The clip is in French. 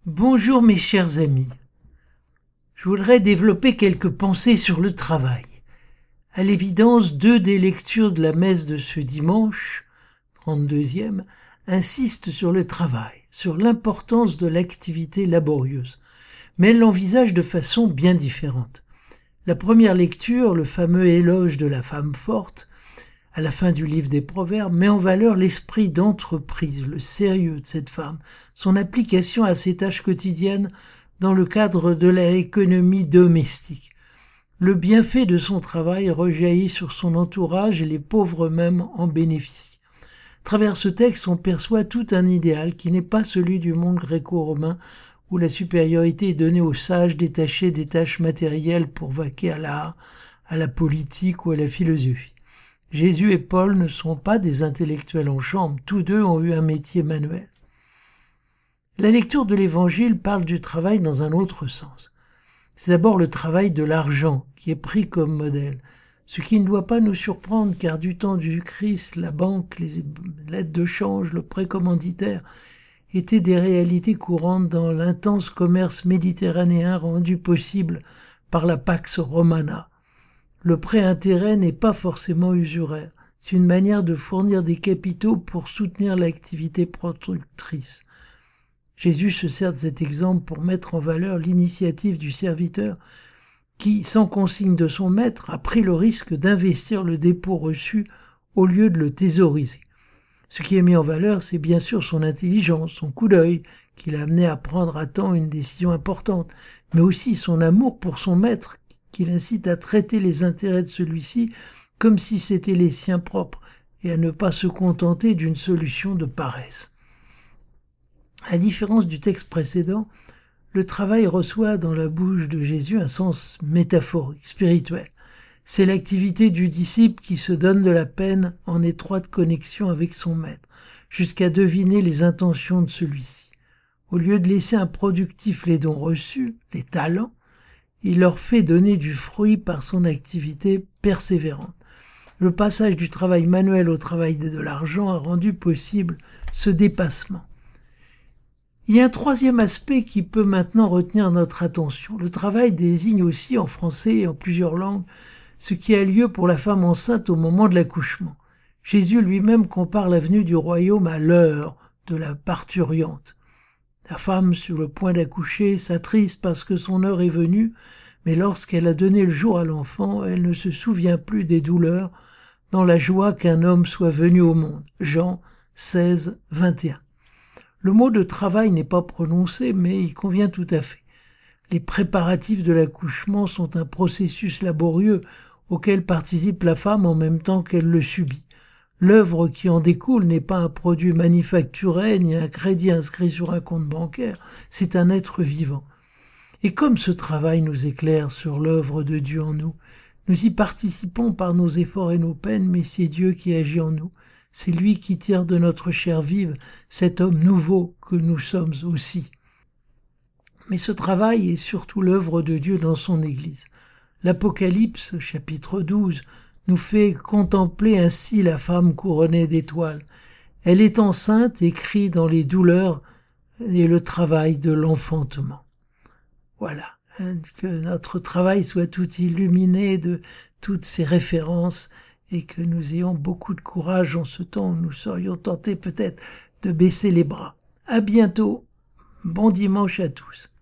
Bonjour mes chers amis. Je voudrais développer quelques pensées sur le travail. À l'évidence, 2 des lectures de la messe de ce dimanche, 32e, insistent sur le travail, sur l'importance de l'activité laborieuse. Mais elles l'envisagent de façon bien différente. La première lecture, le fameux éloge de la femme forte, à la fin du livre des Proverbes, met en valeur l'esprit d'entreprise, le sérieux de cette femme, son application à ses tâches quotidiennes dans le cadre de l'économie domestique. Le bienfait de son travail rejaillit sur son entourage et les pauvres eux-mêmes en bénéficient. À travers ce texte, on perçoit tout un idéal qui n'est pas celui du monde gréco-romain où la supériorité est donnée aux sages détachés des tâches matérielles pour vaquer à l'art, à la politique ou à la philosophie. Jésus et Paul ne sont pas des intellectuels en chambre, tous deux ont eu un métier manuel. La lecture de l'Évangile parle du travail dans un autre sens. C'est d'abord le travail de l'argent qui est pris comme modèle, ce qui ne doit pas nous surprendre car du temps du Christ, la banque, les lettres de change, le prêt commanditaire étaient des réalités courantes dans l'intense commerce méditerranéen rendu possible par la Pax Romana. Le prêt-intérêt n'est pas forcément usuraire. C'est une manière de fournir des capitaux pour soutenir l'activité productrice. Jésus se sert de cet exemple pour mettre en valeur l'initiative du serviteur qui, sans consigne de son maître, a pris le risque d'investir le dépôt reçu au lieu de le thésauriser. Ce qui est mis en valeur, c'est bien sûr son intelligence, son coup d'œil, qui l'a amené à prendre à temps une décision importante, mais aussi son amour pour son maître, qui l'incite à traiter les intérêts de celui-ci comme si c'étaient les siens propres et à ne pas se contenter d'une solution de paresse. À différence du texte précédent, le travail reçoit dans la bouche de Jésus un sens métaphorique, spirituel. C'est l'activité du disciple qui se donne de la peine en étroite connexion avec son maître, jusqu'à deviner les intentions de celui-ci. Au lieu de laisser improductifs les dons reçus, les talents, il leur fait donner du fruit par son activité persévérante. Le passage du travail manuel au travail de l'argent a rendu possible ce dépassement. Il y a un troisième aspect qui peut maintenant retenir notre attention. Le travail désigne aussi en français et en plusieurs langues ce qui a lieu pour la femme enceinte au moment de l'accouchement. Jésus lui-même compare la venue du royaume à l'heure de la parturiente. La femme sur le point d'accoucher s'attriste parce que son heure est venue, mais lorsqu'elle a donné le jour à l'enfant, elle ne se souvient plus des douleurs dans la joie qu'un homme soit venu au monde. Jean 16, 21. Le mot de travail n'est pas prononcé, mais il convient tout à fait. Les préparatifs de l'accouchement sont un processus laborieux auquel participe la femme en même temps qu'elle le subit. L'œuvre qui en découle n'est pas un produit manufacturé ni un crédit inscrit sur un compte bancaire, c'est un être vivant. Et comme ce travail nous éclaire sur l'œuvre de Dieu en nous, nous y participons par nos efforts et nos peines, mais c'est Dieu qui agit en nous. C'est lui qui tire de notre chair vive cet homme nouveau que nous sommes aussi. Mais ce travail est surtout l'œuvre de Dieu dans son Église. L'Apocalypse, chapitre 12, nous fait contempler ainsi la femme couronnée d'étoiles. Elle est enceinte et crie dans les douleurs et le travail de l'enfantement. Voilà, que notre travail soit tout illuminé de toutes ces références et que nous ayons beaucoup de courage en ce temps où nous serions tentés peut-être de baisser les bras. À bientôt, bon dimanche à tous.